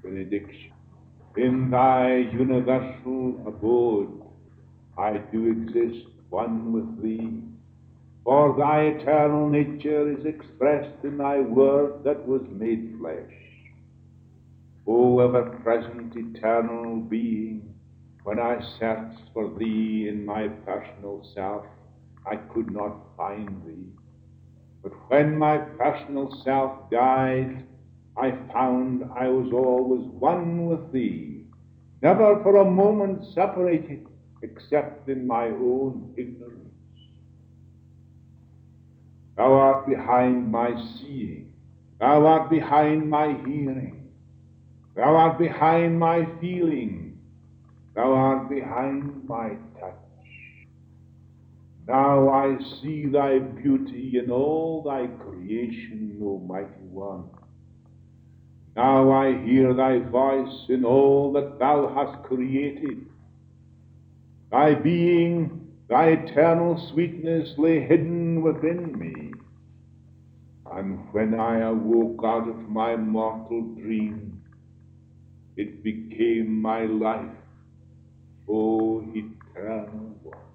benediction. In thy universal abode I do exist one with thee, for thy eternal nature is expressed in thy word that was made flesh. O ever-present eternal being, when I searched for thee in my personal self, I could not find thee. But when my personal self died, I found I was always one with thee, never for a moment separated, except in my own ignorance. Thou art behind my seeing, thou art behind my hearing, thou art behind my feeling, thou art behind my touch. Now I see thy beauty in all thy creation, O mighty one. Now I hear thy voice in all that thou hast created. Thy being, thy eternal sweetness lay hidden within me. And when I awoke out of my mortal dream, it became my life, O eternal one.